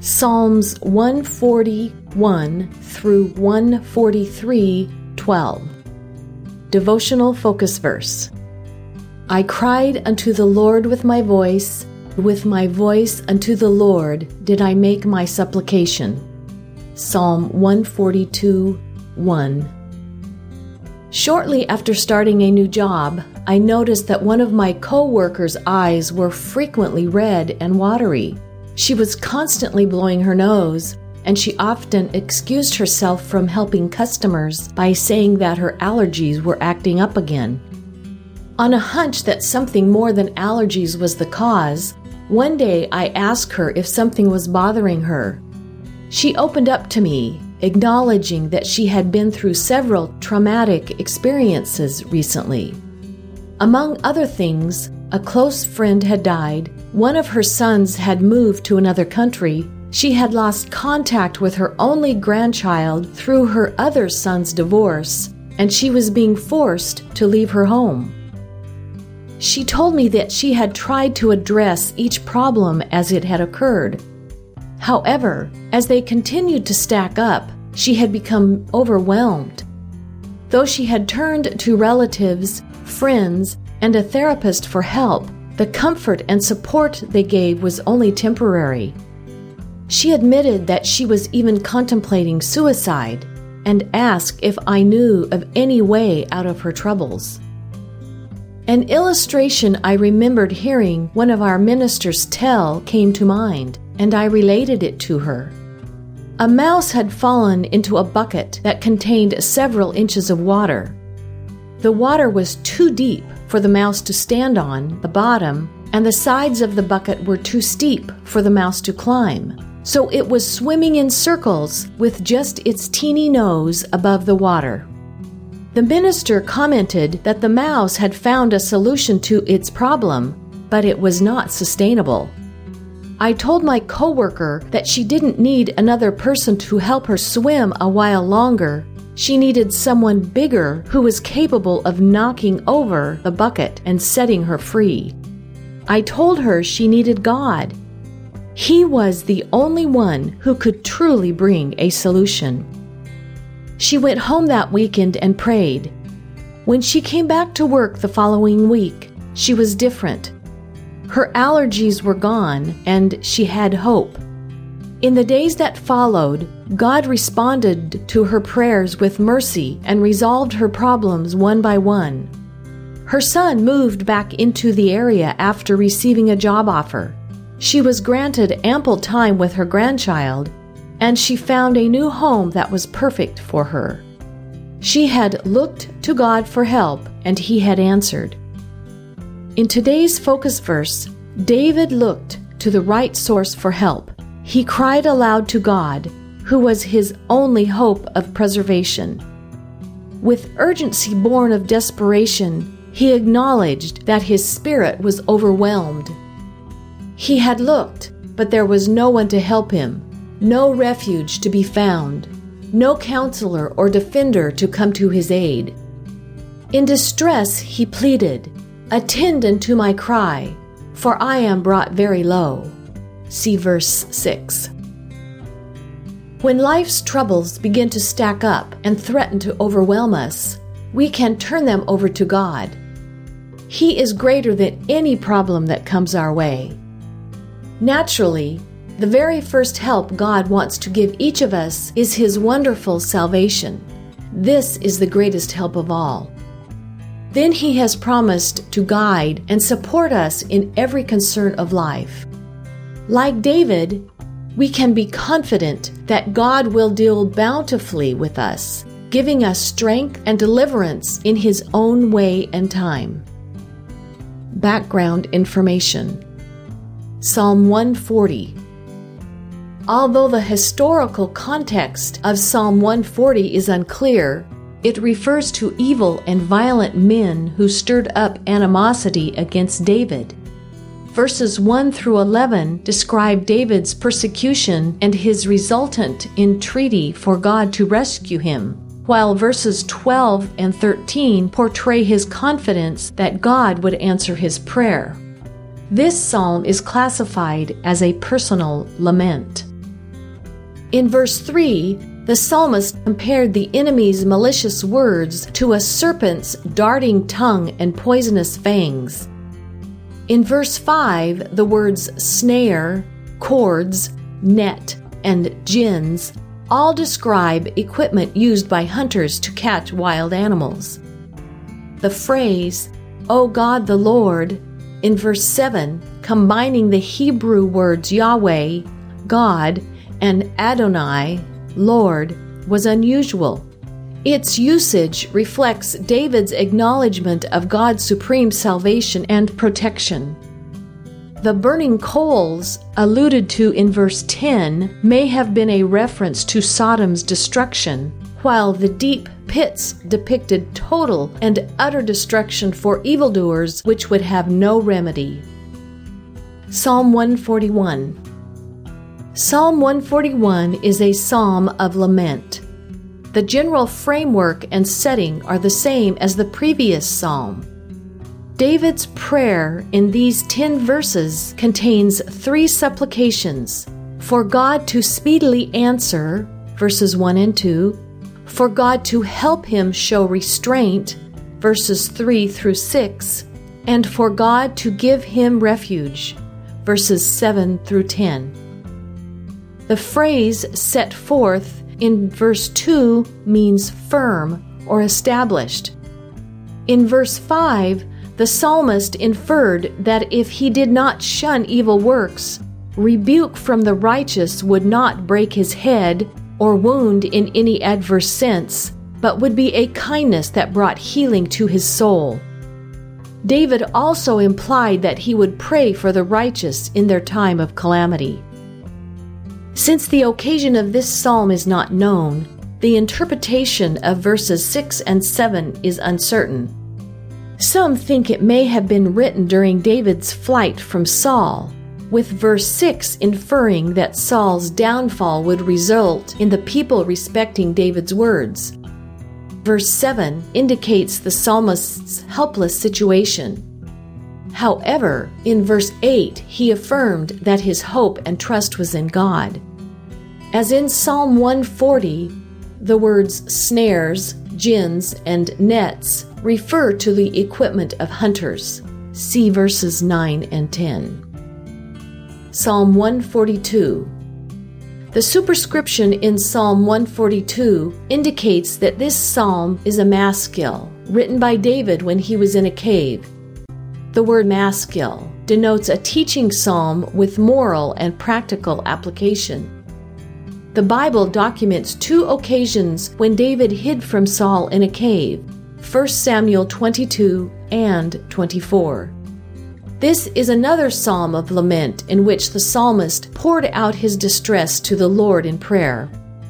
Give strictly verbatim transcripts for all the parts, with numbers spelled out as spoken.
Psalms one forty-one through one forty-three, twelve. Devotional Focus Verse. I cried unto the Lord with my voice, with my voice unto the Lord did I make my supplication. Psalm one forty-two, one. Shortly after starting a new job, I noticed that one of my co-workers' eyes were frequently red and watery. She was constantly blowing her nose, and she often excused herself from helping customers by saying that her allergies were acting up again. On a hunch that something more than allergies was the cause, one day I asked her if something was bothering her. She opened up to me, acknowledging that she had been through several traumatic experiences recently. Among other things, a close friend had died, one of her sons had moved to another country, she had lost contact with her only grandchild through her other son's divorce, and she was being forced to leave her home. She told me that she had tried to address each problem as it had occurred. However, as they continued to stack up, she had become overwhelmed. Though she had turned to relatives, friends, and a therapist for help, the comfort and support they gave was only temporary. She admitted that she was even contemplating suicide and asked if I knew of any way out of her troubles. An illustration I remembered hearing one of our ministers tell came to mind, and I related it to her. A mouse had fallen into a bucket that contained several inches of water. The water was too deep for the mouse to stand on the bottom, and the sides of the bucket were too steep for the mouse to climb. So it was swimming in circles with just its teeny nose above the water. The minister commented that the mouse had found a solution to its problem, but it was not sustainable. I told my coworker that she didn't need another person to help her swim a while longer. She needed someone bigger who was capable of knocking over the bucket and setting her free. I told her she needed God. He was the only one who could truly bring a solution. She went home that weekend and prayed. When she came back to work the following week, she was different. Her allergies were gone, and she had hope. In the days that followed, God responded to her prayers with mercy and resolved her problems one by one. Her son moved back into the area after receiving a job offer. She was granted ample time with her grandchild, and she found a new home that was perfect for her. She had looked to God for help, and He had answered. In today's focus verse, David looked to the right source for help. He cried aloud to God, who was his only hope of preservation. With urgency born of desperation, he acknowledged that his spirit was overwhelmed. He had looked, but there was no one to help him, no refuge to be found, no counselor or defender to come to his aid. In distress he pleaded, "Attend unto my cry, for I am brought very low." See verse six. When life's troubles begin to stack up and threaten to overwhelm us, we can turn them over to God. He is greater than any problem that comes our way. Naturally, the very first help God wants to give each of us is His wonderful salvation. This is the greatest help of all. Then He has promised to guide and support us in every concern of life. Like David, we can be confident that God will deal bountifully with us, giving us strength and deliverance in His own way and time. Background information. Psalm one forty. Although the historical context of Psalm one forty is unclear, it refers to evil and violent men who stirred up animosity against David. Verses one through eleven describe David's persecution and his resultant entreaty for God to rescue him, while verses twelve and thirteen portray his confidence that God would answer his prayer. This psalm is classified as a personal lament. In verse three, the psalmist compared the enemy's malicious words to a serpent's darting tongue and poisonous fangs. In verse five, the words snare, cords, net, and gins all describe equipment used by hunters to catch wild animals. The phrase, "O God the Lord," in verse seven, combining the Hebrew words Yahweh, God, and Adonai, Lord, was unusual. Its usage reflects David's acknowledgement of God's supreme salvation and protection. The burning coals alluded to in verse ten may have been a reference to Sodom's destruction, while the deep pits depicted total and utter destruction for evildoers which would have no remedy. Psalm one forty-one. Psalm one forty-one is a psalm of lament. The general framework and setting are the same as the previous psalm. David's prayer in these ten verses contains three supplications: for God to speedily answer, verses one and two, for God to help him show restraint, verses three through six, and for God to give him refuge, verses seven through ten. The phrase set forth in verse two means firm or established. In verse five, the psalmist inferred that if he did not shun evil works, rebuke from the righteous would not break his head or wound in any adverse sense, but would be a kindness that brought healing to his soul. David also implied that he would pray for the righteous in their time of calamity. Since the occasion of this psalm is not known, the interpretation of verses six and seven is uncertain. Some think it may have been written during David's flight from Saul, with verse six inferring that Saul's downfall would result in the people respecting David's words. Verse seven indicates the psalmist's helpless situation. However, in verse eight, he affirmed that his hope and trust was in God. As in Psalm one forty, the words snares, gins, and nets refer to the equipment of hunters. See verses nine and ten. Psalm one forty-two. The superscription in Psalm one forty-two indicates that this psalm is a maskil, written by David when he was in a cave. The word maskil denotes a teaching psalm with moral and practical application. The Bible documents two occasions when David hid from Saul in a cave, First Samuel twenty-two and twenty-four. This is another psalm of lament in which the psalmist poured out his distress to the Lord in prayer.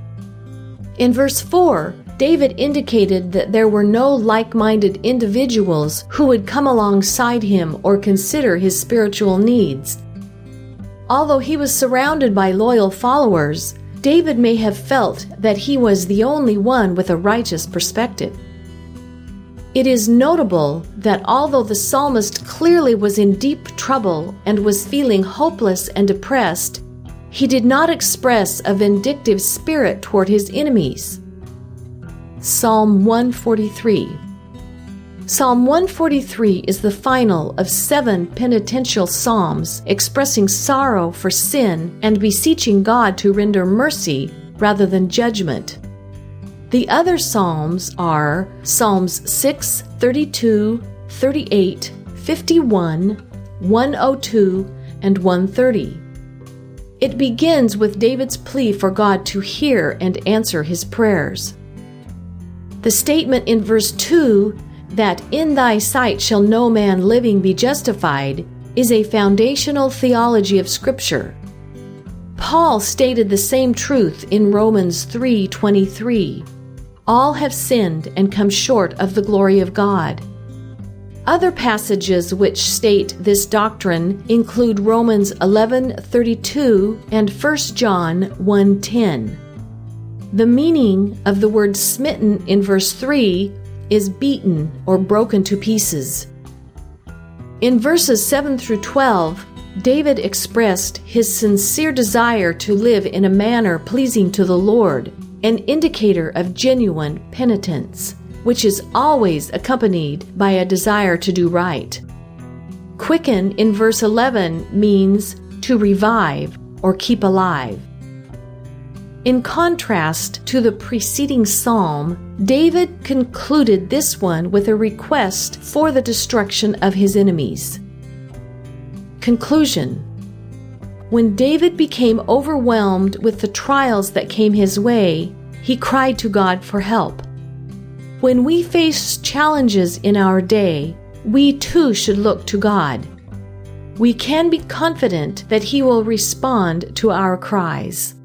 In verse four, David indicated that there were no like-minded individuals who would come alongside him or consider his spiritual needs. Although he was surrounded by loyal followers, David may have felt that he was the only one with a righteous perspective. It is notable that although the psalmist clearly was in deep trouble and was feeling hopeless and depressed, he did not express a vindictive spirit toward his enemies. Psalm one forty-three. Psalm one forty-three is the final of seven penitential psalms expressing sorrow for sin and beseeching God to render mercy rather than judgment. The other psalms are Psalms six, thirty-two, thirty-eight, fifty-one, one oh two, and one thirty. It begins with David's plea for God to hear and answer his prayers. The statement in verse two that "in thy sight shall no man living be justified" is a foundational theology of Scripture. Paul stated the same truth in Romans three twenty-three. All have sinned and come short of the glory of God. Other passages which state this doctrine include Romans eleven thirty-two and First John one ten. The meaning of the word smitten in verse three is beaten or broken to pieces. In verses seven through twelve, David expressed his sincere desire to live in a manner pleasing to the Lord, an indicator of genuine penitence, which is always accompanied by a desire to do right. Quicken in verse eleven means to revive or keep alive. In contrast to the preceding psalm, David concluded this one with a request for the destruction of his enemies. Conclusion. When David became overwhelmed with the trials that came his way, he cried to God for help. When we face challenges in our day, we too should look to God. We can be confident that He will respond to our cries.